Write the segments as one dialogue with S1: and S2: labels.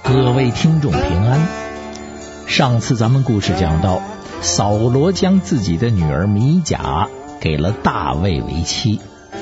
S1: 各位听众平安。上次咱们故事讲到，扫罗将自己的女儿米甲给了大卫为妻。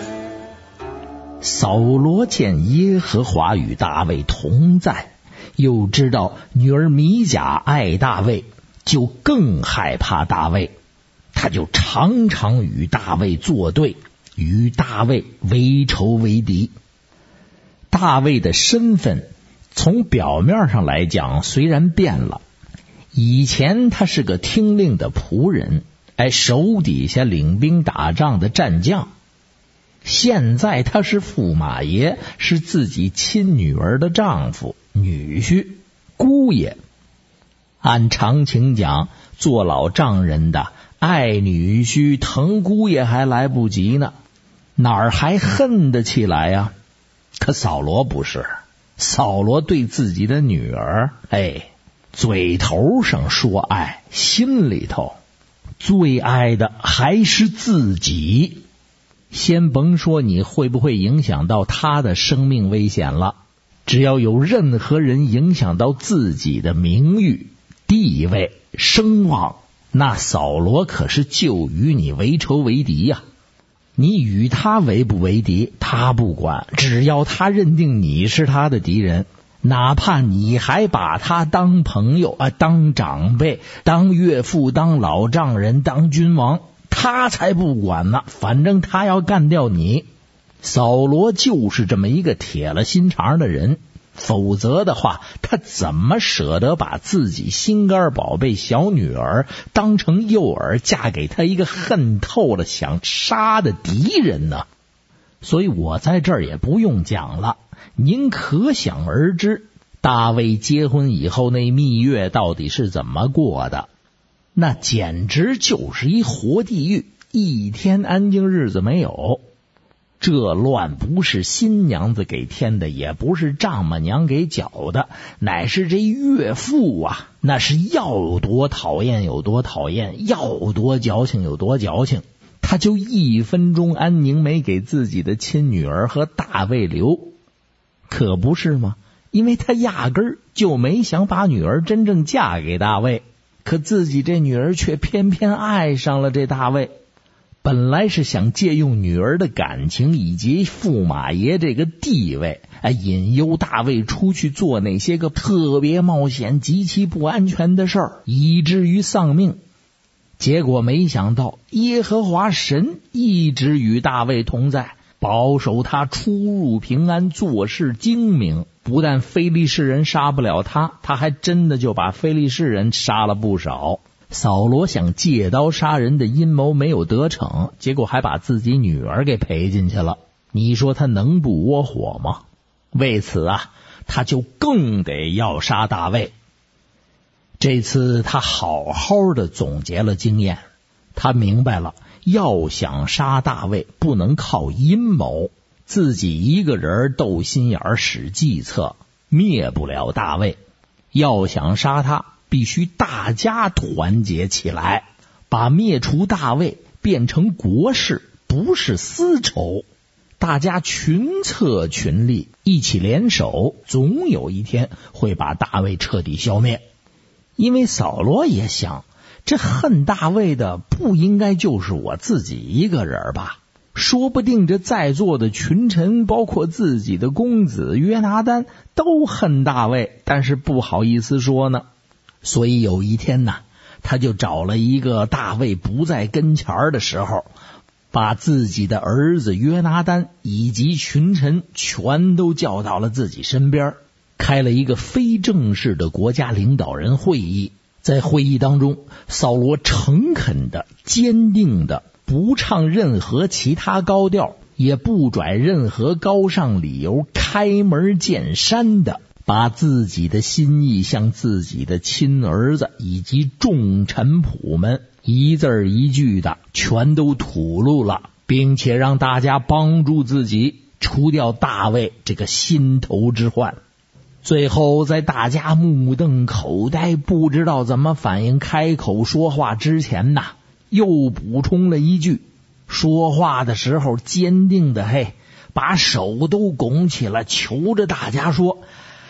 S1: 扫罗见耶和华与大卫同在，又知道女儿米甲爱大卫，就更害怕大卫，他就常常与大卫作对，与大卫为仇为敌。大卫的身份从表面上来讲虽然变了，以前他是个听令的仆人，手底下领兵打仗的战将，现在他是驸马爷，是自己亲女儿的丈夫、女婿、姑爷。按常情讲，做老丈人的爱女婿疼姑爷还来不及呢，哪儿还恨得起来呀？可扫罗不是，扫罗对自己的女儿，嘴头上说爱，心里头最爱的还是自己。先甭说你会不会影响到他的生命危险了，只要有任何人影响到自己的名誉、地位、声望，那扫罗可是就与你为仇为敌呀。你与他为不为敌他不管，只要他认定你是他的敌人，哪怕你还把他当朋友当长辈、当岳父、当老丈人、当君王，他才不管呢，反正他要干掉你。扫罗就是这么一个铁了心肠的人，否则的话他怎么舍得把自己心肝宝贝小女儿当成诱饵，嫁给他一个恨透了想杀的敌人呢？所以我在这儿也不用讲了，您可想而知大卫结婚以后那蜜月到底是怎么过的。那简直就是一活地狱，一天安静日子没有。这乱不是新娘子给添的，也不是丈母娘给搅的，乃是这岳父啊，那是要多讨厌有多讨厌，要多矫情有多矫情。他就一分钟安宁没给自己的亲女儿和大卫留，可不是吗？因为他压根儿就没想把女儿真正嫁给大卫，可自己这女儿却偏偏爱上了这大卫。本来是想借用女儿的感情以及驸马爷这个地位，引诱大卫出去做那些个特别冒险、极其不安全的事儿，以至于丧命。结果没想到耶和华神一直与大卫同在，保守他出入平安，做事精明。不但非利士人杀不了他，他还真的就把非利士人杀了不少。扫罗想借刀杀人的阴谋没有得逞，结果还把自己女儿给赔进去了。你说他能不窝火吗？为此他就更得要杀大卫。这次他好好的总结了经验，他明白了，要想杀大卫不能靠阴谋，自己一个人斗心眼使计策灭不了大卫。要想杀他，必须大家团结起来，把灭除大卫变成国事，不是私仇。大家群策群力，一起联手，总有一天会把大卫彻底消灭。因为扫罗也想，这恨大卫的不应该就是我自己一个人吧？说不定这在座的群臣，包括自己的公子约拿单，都恨大卫，但是不好意思说呢。所以有一天他就找了一个大卫不在跟前的时候，把自己的儿子约拿单以及群臣全都叫到了自己身边，开了一个非正式的国家领导人会议。在会议当中，扫罗诚恳的、坚定的，不唱任何其他高调，也不拽任何高尚理由，开门见山的把自己的心意向自己的亲儿子以及众臣仆们一字一句的全都吐露了，并且让大家帮助自己除掉大卫这个心头之患。最后在大家目瞪口呆不知道怎么反应开口说话之前又补充了一句，说话的时候坚定的把手都拱起了，求着大家说，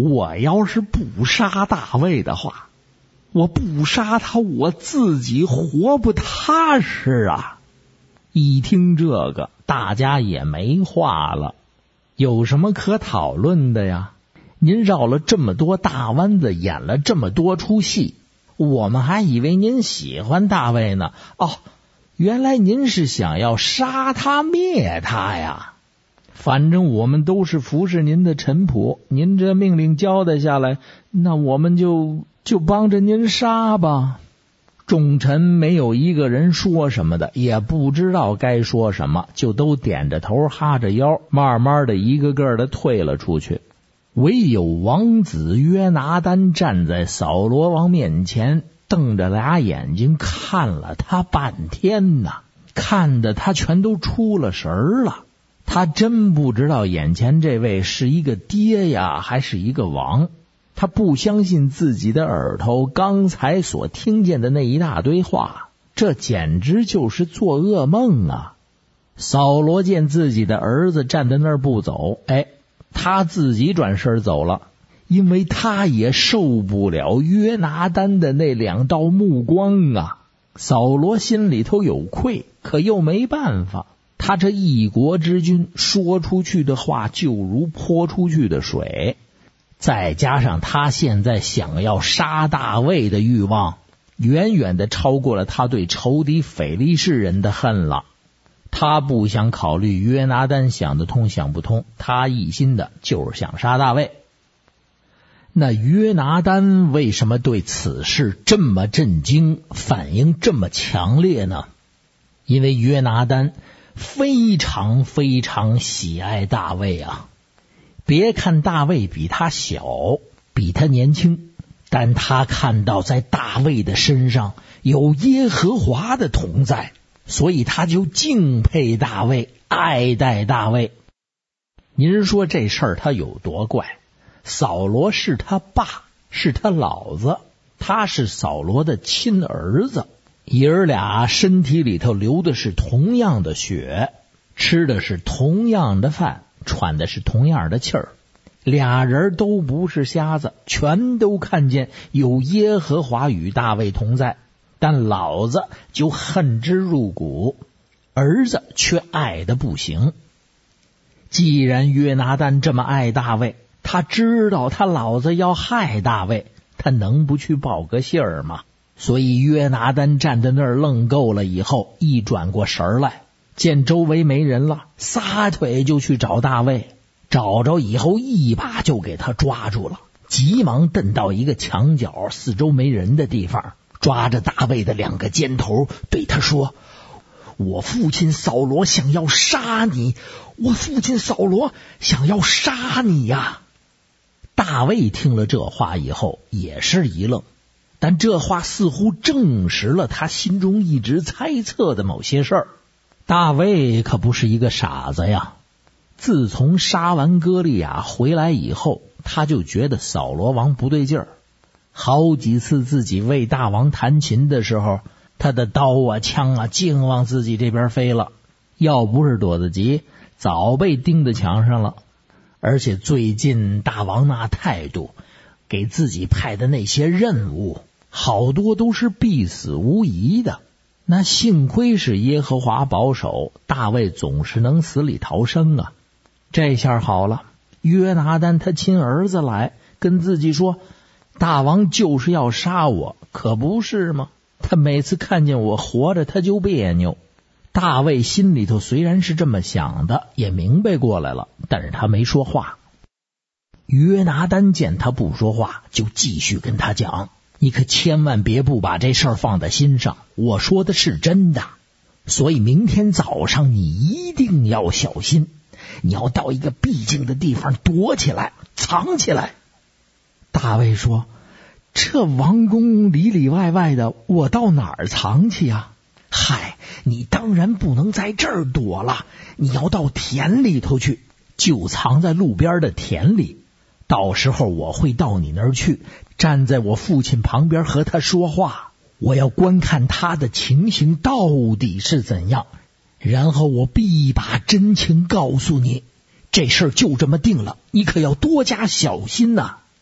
S1: 我要是不杀大卫的话，我不杀他，我自己活不踏实啊。一听这个，大家也没话了，有什么可讨论的呀？您绕了这么多大弯子，演了这么多出戏，我们还以为您喜欢大卫呢。哦，原来您是想要杀他灭他呀。反正我们都是服侍您的臣仆，您这命令交代下来，那我们就帮着您杀吧。众臣没有一个人说什么的，也不知道该说什么，就都点着头哈着腰，慢慢的一个个的退了出去。唯有王子约拿单站在扫罗王面前，瞪着俩眼睛看了他半天呐，看得他全都出了神儿了。他真不知道眼前这位是一个爹呀，还是一个王。他不相信自己的耳朵刚才所听见的那一大堆话，这简直就是做噩梦啊！扫罗见自己的儿子站在那儿不走，他自己转身走了，因为他也受不了约拿单的那两道目光啊。扫罗心里头有愧，可又没办法，他这一国之君说出去的话就如泼出去的水，再加上他现在想要杀大卫的欲望，远远的超过了他对仇敌腓利士人的恨了。他不想考虑约拿单想得通想不通，他一心的就是想杀大卫。那约拿单为什么对此事这么震惊，反应这么强烈呢？因为约拿单非常非常喜爱大卫啊。别看大卫比他小，比他年轻，但他看到在大卫的身上有耶和华的同在，所以他就敬佩大卫，爱戴大卫。您说这事儿他有多怪？扫罗是他爸，是他老子，他是扫罗的亲儿子，爷儿俩身体里头流的是同样的血，吃的是同样的饭，喘的是同样的气儿，俩人都不是瞎子，全都看见有耶和华与大卫同在，但老子就恨之入骨，儿子却爱得不行。既然约拿单这么爱大卫，他知道他老子要害大卫，他能不去报个信儿吗？所以约拿单站在那儿愣够了以后，一转过神来，见周围没人了，撒腿就去找大卫，找着以后一把就给他抓住了，急忙蹬到一个墙角四周没人的地方，抓着大卫的两个肩头对他说：我父亲扫罗想要杀你，我父亲扫罗想要杀你呀！大卫听了这话以后也是一愣，但这话似乎证实了他心中一直猜测的某些事儿。大卫可不是一个傻子呀，自从杀完歌利亚回来以后，他就觉得扫罗王不对劲儿。好几次自己为大王弹琴的时候，他的刀啊枪啊净往自己这边飞了，要不是躲得急，早被钉在墙上了。而且最近大王那态度，给自己派的那些任务，好多都是必死无疑的。那幸亏是耶和华保守，大卫总是能死里逃生啊。这下好了，约拿单他亲儿子来跟自己说，大王就是要杀我，可不是吗？他每次看见我活着他就别扭。大卫心里头虽然是这么想的，也明白过来了，但是他没说话。约拿单见他不说话，就继续跟他讲，你可千万别不把这事儿放在心上，我说的是真的，所以明天早上你一定要小心，你要到一个僻静的地方躲起来，藏起来。大卫说，这王宫里里外外的，我到哪儿藏去啊？嗨，你当然不能在这儿躲了，你要到田里头去，就藏在路边的田里。到时候我会到你那儿去，站在我父亲旁边和他说话，我要观看他的情形到底是怎样，然后我必把真情告诉你。这事儿就这么定了，你可要多加小心呐。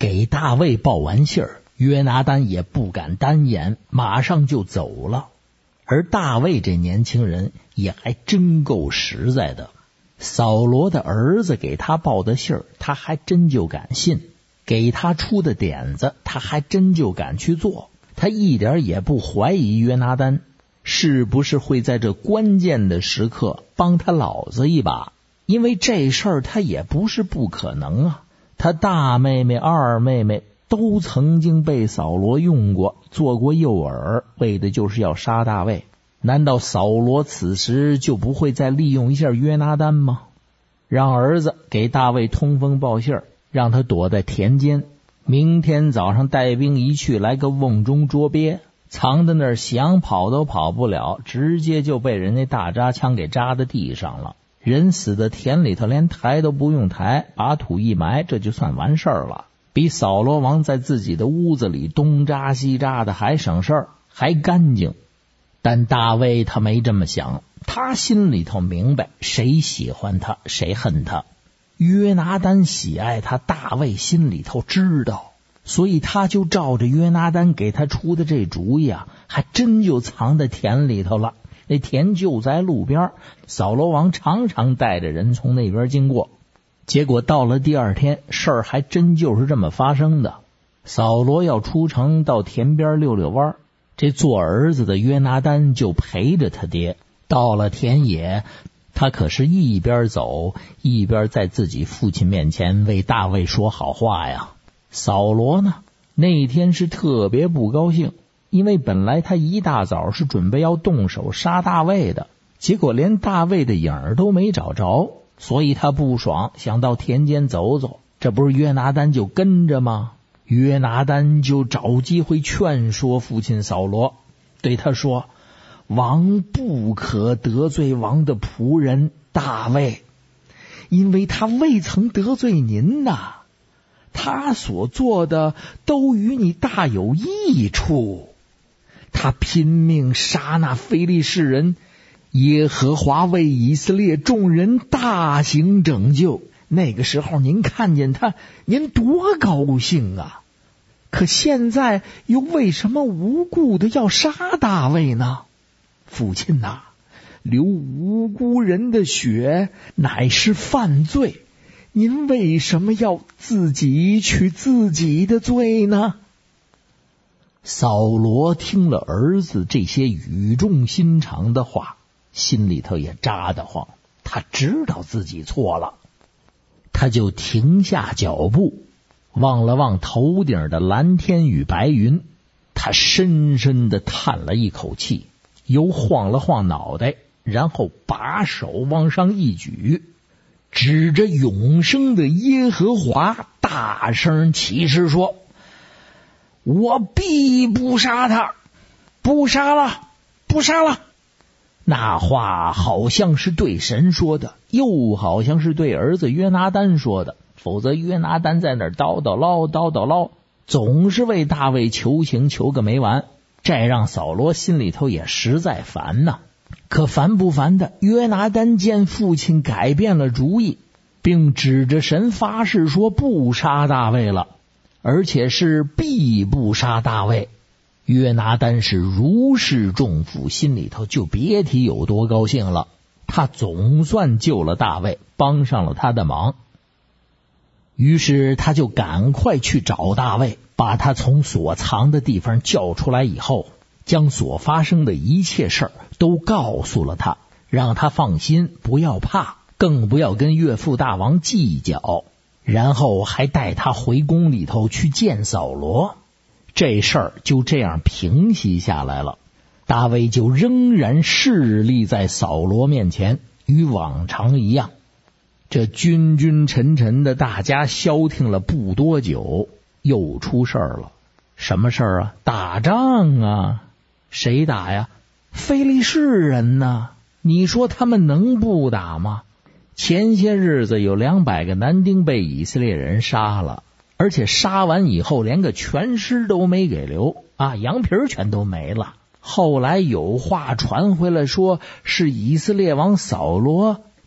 S1: 给大卫报完信儿，约拿单也不敢单言，马上就走了。而大卫这年轻人也还真够实在的，扫罗的儿子给他报的信儿，他还真就敢信；给他出的点子，他还真就敢去做。他一点也不怀疑约拿单是不是会在这关键的时刻帮他老子一把，因为这事儿他也不是不可能啊。他大妹妹、二妹妹都曾经被扫罗用过，做过诱饵，为的就是要杀大卫。难道扫罗此时就不会再利用一下约拿单吗？让儿子给大卫通风报信儿，让他躲在田间，明天早上带兵一去，来个瓮中捉鳖，藏在那儿想跑都跑不了，直接就被人家大扎枪给扎在地上了。人死的田里头连抬都不用抬，把土一埋，这就算完事儿了。比扫罗王在自己的屋子里东扎西扎的还省事儿，还干净。但大卫他没这么想，他心里头明白谁喜欢他谁恨他。约拿单喜爱他，大卫心里头知道，所以他就照着约拿单给他出的这主意啊，还真就藏在田里头了。那田就在路边，扫罗王常常带着人从那边经过。结果到了第二天，事儿还真就是这么发生的。扫罗要出城到田边溜溜弯，这做儿子的约拿单就陪着他爹。到了田野，他可是一边走一边在自己父亲面前为大卫说好话呀。扫罗呢，那天是特别不高兴，因为本来他一大早是准备要动手杀大卫的，结果连大卫的影儿都没找着，所以他不爽，想到田间走走。这不是约拿单就跟着吗？约拿单就找机会劝说父亲扫罗，对他说：王不可得罪王的仆人大卫，因为他未曾得罪您呐，他所做的都与你大有益处。他拼命杀那非利士人，耶和华为以色列众人大行拯救。那个时候您看见他，您多高兴啊！可现在又为什么无故的要杀大卫呢？父亲呐，流无辜人的血乃是犯罪，您为什么要自己取自己的罪呢？扫罗听了儿子这些语重心长的话，心里头也扎得慌。他知道自己错了，他就停下脚步，望了望头顶的蓝天与白云，他深深地叹了一口气，又晃了晃脑袋，然后把手往上一举，指着永生的耶和华大声起誓说：我必不杀他，不杀了，不杀了。那话好像是对神说的，又好像是对儿子约拿单说的，否则约拿单在那儿叨叨唠叨叨唠，总是为大卫求情求个没完，这让扫罗心里头也实在烦呐。可烦不烦的，约拿单见父亲改变了主意，并指着神发誓说不杀大卫了，而且是必不杀大卫。约拿单是如释重负，心里头就别提有多高兴了。他总算救了大卫，帮上了他的忙。于是他就赶快去找大卫，把他从所藏的地方叫出来以后，将所发生的一切事儿都告诉了他，让他放心，不要怕，更不要跟岳父大王计较。然后还带他回宫里头去见扫罗。这事儿就这样平息下来了。大卫就仍然侍立在扫罗面前，与往常一样。这君君臣臣的大家消停了不多久，又出事儿了。什么事儿啊？打仗啊！谁打呀？非利士人呢？你说他们能不打吗？前些日子有200个男丁被以色列人杀了，而且杀完以后连个全尸都没给留啊，羊皮全都没了。后来有话传回来说是以色列王扫罗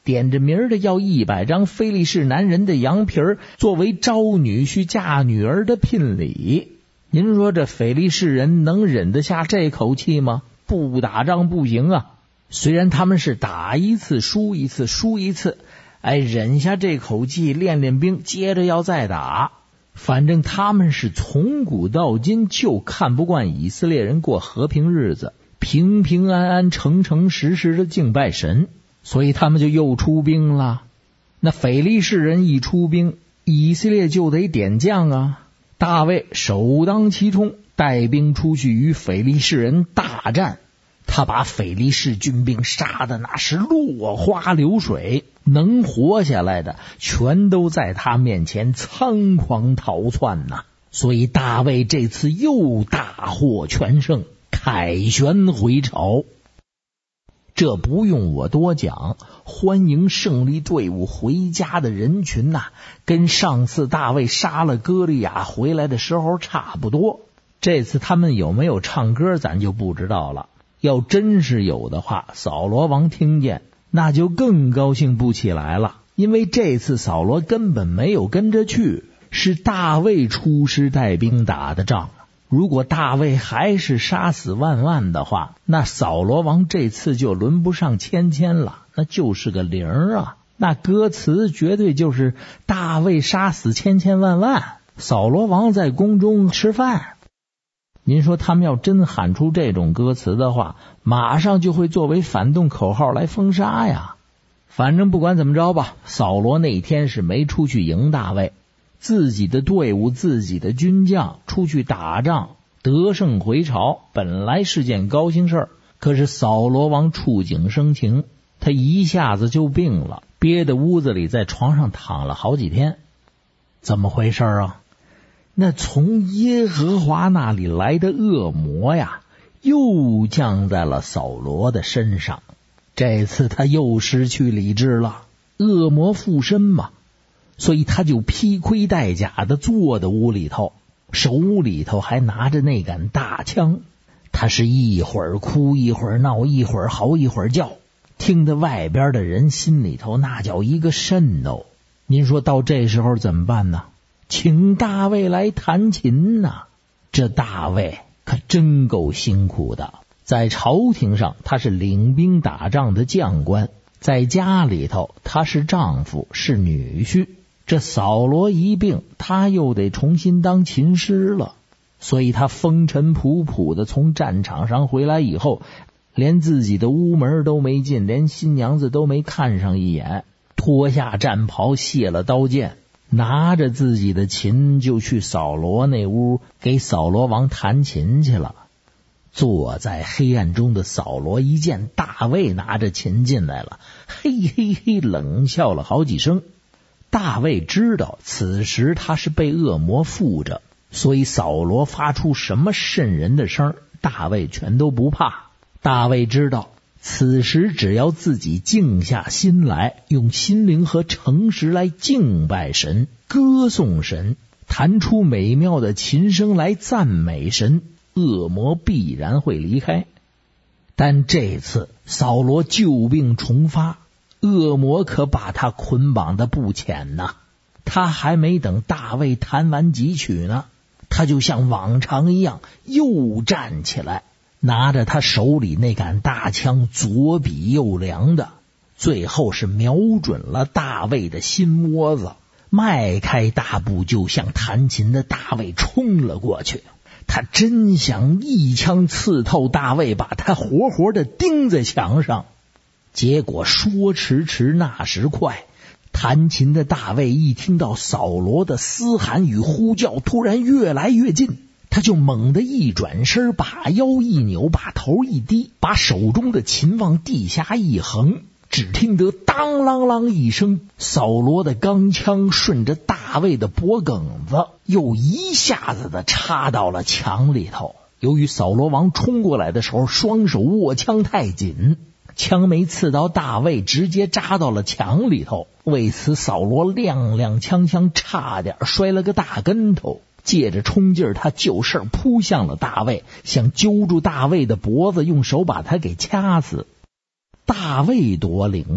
S1: 点着名的要100张非利士男人的羊皮作为招女婿嫁女儿的聘礼。您说这非利士人能忍得下这口气吗？不打仗不行啊！虽然他们是打一次输一次输一次，忍下这口气练练兵，接着要再打。反正他们是从古到今就看不惯以色列人过和平日子，平平安安诚诚实实的敬拜神，所以他们就又出兵了。那非利士人一出兵，以色列就得点将啊。大卫首当其冲，带兵出去与非利士人大战。他把非利士军兵杀的那是落花流水，能活下来的全都在他面前仓皇逃窜呐。所以大卫这次又大获全胜，凯旋回朝。这不用我多讲，欢迎胜利队伍回家的人群呐，跟上次大卫杀了歌利亚回来的时候差不多。这次他们有没有唱歌咱就不知道了，要真是有的话，扫罗王听见那就更高兴不起来了，因为这次扫罗根本没有跟着去，是大卫出师带兵打的仗。如果大卫还是杀死万万的话，那扫罗王这次就轮不上千千了，那就是个零啊。那歌词绝对就是大卫杀死千千万万，扫罗王在宫中吃饭。您说他们要真喊出这种歌词的话，马上就会作为反动口号来封杀呀。反正不管怎么着吧，扫罗那天是没出去迎大卫，自己的队伍自己的军将出去打仗得胜回朝，本来是件高兴事儿。可是扫罗王触景生情，他一下子就病了，憋在屋子里在床上躺了好几天。怎么回事啊？那从耶和华那里来的恶魔呀，又降在了扫罗的身上。这次他又失去理智了，恶魔附身嘛，所以他就披盔戴甲的坐在屋里头，手里头还拿着那杆大枪。他是一会儿哭一会儿闹，一会儿嚎一会儿叫，听得外边的人心里头那叫一个瘆哦。您说到这时候怎么办呢？请大卫来弹琴呐。这大卫可真够辛苦的，在朝廷上他是领兵打仗的将官，在家里头他是丈夫是女婿。这扫罗一病，他又得重新当琴师了，所以他风尘仆仆的从战场上回来以后，连自己的屋门都没进，连新娘子都没看上一眼，脱下战袍卸了刀剑，拿着自己的琴就去扫罗那屋给扫罗王弹琴去了。坐在黑暗中的扫罗一见大卫拿着琴进来了，嘿嘿嘿冷笑了好几声。大卫知道此时他是被恶魔附着，所以扫罗发出什么瘆人的声，大卫全都不怕。大卫知道此时只要自己静下心来，用心灵和诚实来敬拜神，歌颂神，弹出美妙的琴声来赞美神，恶魔必然会离开。但这次扫罗旧病重发，恶魔可把他捆绑的不浅呐。他还没等大卫弹完几曲呢，他就像往常一样又站起来，拿着他手里那杆大枪，左比右量的，最后是瞄准了大卫的心窝子，迈开大步就向弹琴的大卫冲了过去。他真想一枪刺透大卫，把他活活的钉在墙上。结果说迟迟那时快，弹琴的大卫一听到扫罗的嘶喊与呼叫突然越来越近，他就猛地一转身，把腰一扭，把头一低，把手中的琴往地下一横，只听得当啷啷一声，扫罗的钢枪顺着大卫的脖梗子又一下子的插到了墙里头。由于扫罗王冲过来的时候双手握枪太紧，枪没刺到大卫，直接扎到了墙里头，为此扫罗踉踉跄跄，差点摔了个大跟头。借着冲劲儿，他就事扑向了大卫，想揪住大卫的脖子，用手把他给掐死。大卫多灵啊，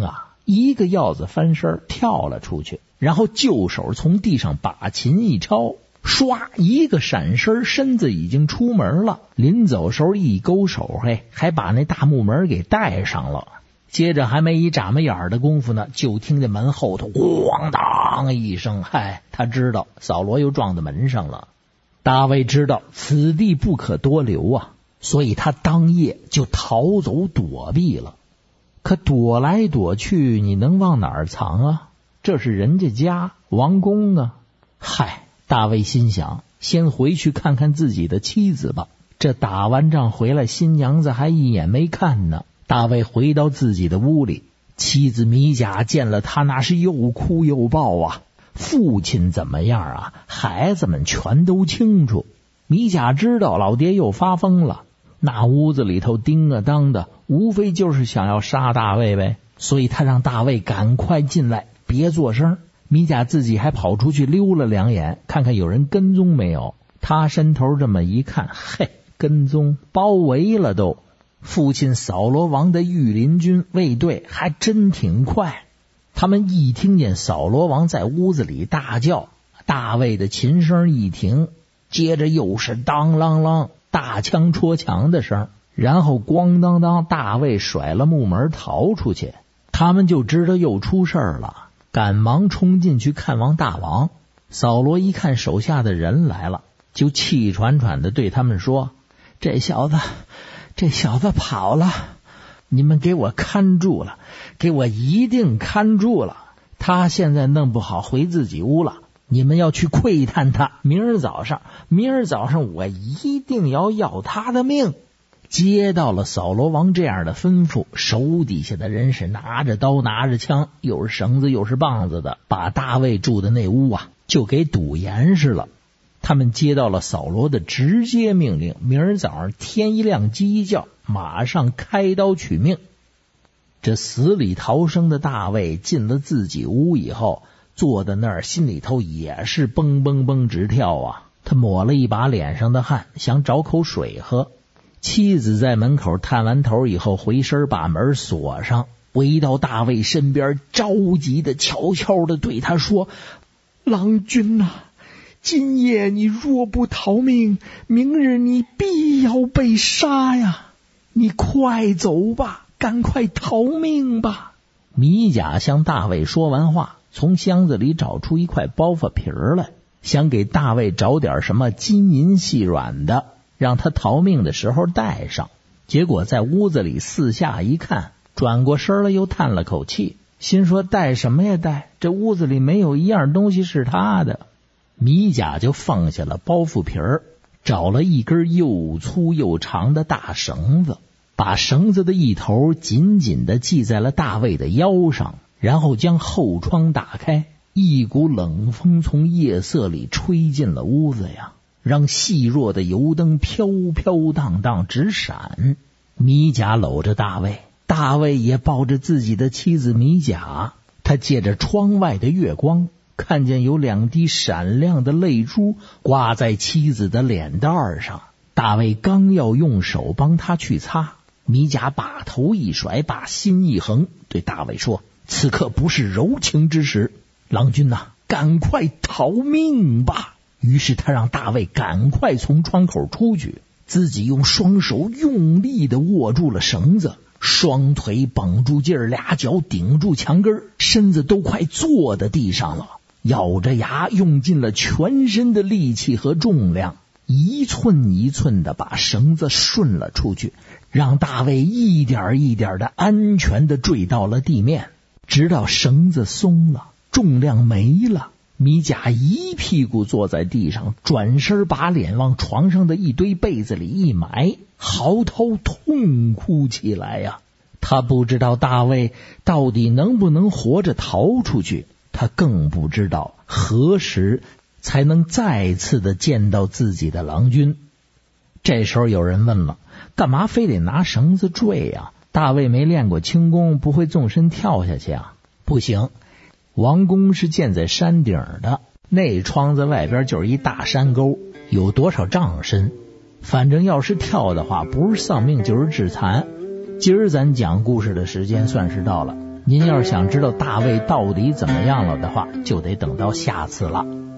S1: 一个鹞子翻身跳了出去，然后就手从地上把琴一抄，唰一个闪身，身子已经出门了。临走时候一勾手，还把那大木门给带上了。接着还没一眨巴眼的功夫呢，就听见门后头咣当一声，他知道扫罗又撞到门上了。大卫知道此地不可多留啊，所以他当夜就逃走躲避了。可躲来躲去，你能往哪儿藏啊？这是人家家王宫啊。大卫心想，先回去看看自己的妻子吧。这打完仗回来，新娘子还一眼没看呢。大卫回到自己的屋里，妻子米甲见了他，那是又哭又抱啊。父亲怎么样啊？孩子们全都清楚。米甲知道老爹又发疯了，那屋子里头叮啊当的，无非就是想要杀大卫呗。所以他让大卫赶快进来，别作声。米甲自己还跑出去溜了2眼，看看有人跟踪没有。他伸头这么一看，跟踪包围了都。父亲扫罗王的御林军卫队还真挺快，他们一听见扫罗王在屋子里大叫，大卫的琴声一停，接着又是当啷啷大枪戳墙的声，然后咣当当大卫甩了木门逃出去。他们就知道又出事了，赶忙冲进去看望大王。扫罗一看手下的人来了，就气喘喘的对他们说，这小子跑了，你们给我看住了，给我一定看住了，他现在弄不好回自己屋了，你们要去窥探他，明儿早上我一定要他的命。接到了扫罗王这样的吩咐，手底下的人是拿着刀拿着枪，又是绳子又是棒子的，把大卫住的那屋就给堵严实了。他们接到了扫罗的直接命令，明儿早上天一亮鸡一叫，马上开刀取命。这死里逃生的大卫进了自己屋以后，坐在那儿心里头也是蹦蹦蹦直跳啊。他抹了一把脸上的汗，想找口水喝。妻子在门口探完头以后，回身把门锁上，围到大卫身边，着急的悄悄的对他说，郎君啊，今夜你若不逃命，明日你必要被杀呀！你快走吧，赶快逃命吧！米甲向大卫说完话，从箱子里找出一块包袱皮来，想给大卫找点什么金银细软的，让他逃命的时候带上。结果在屋子里四下一看，转过身来又叹了口气，心说带什么呀带，这屋子里没有一样东西是他的。米甲就放下了包袱皮儿，找了一根又粗又长的大绳子，把绳子的一头紧紧地系在了大卫的腰上，然后将后窗打开，一股冷风从夜色里吹进了屋子呀，让细弱的油灯飘飘荡荡直闪。米甲搂着大卫，大卫也抱着自己的妻子米甲，他借着窗外的月光，看见有2滴闪亮的泪珠挂在妻子的脸蛋上。大卫刚要用手帮他去擦，米甲把头一甩，把心一横，对大卫说，此刻不是柔情之时，郎君呐，赶快逃命吧。于是他让大卫赶快从窗口出去，自己用双手用力地握住了绳子，双腿绷住劲儿，2脚顶住墙根，身子都快坐在地上了，咬着牙用尽了全身的力气和重量，一寸一寸地把绳子顺了出去，让大卫一点一点的安全地坠到了地面，直到绳子松了，重量没了。米甲一屁股坐在地上，转身把脸往床上的一堆被子里一埋，嚎啕痛哭起来呀。他不知道大卫到底能不能活着逃出去，他更不知道何时才能再次的见到自己的郎君。这时候有人问了，干嘛非得拿绳子坠呀？大卫没练过轻功，不会纵身跳下去啊？不行，王宫是建在山顶的，那窗子外边就是一大山沟，有多少丈深，反正要是跳的话，不是丧命就是致残。今儿咱讲故事的时间算是到了， 您要是想知道大卫到底怎么样了的话，就得等到下次了。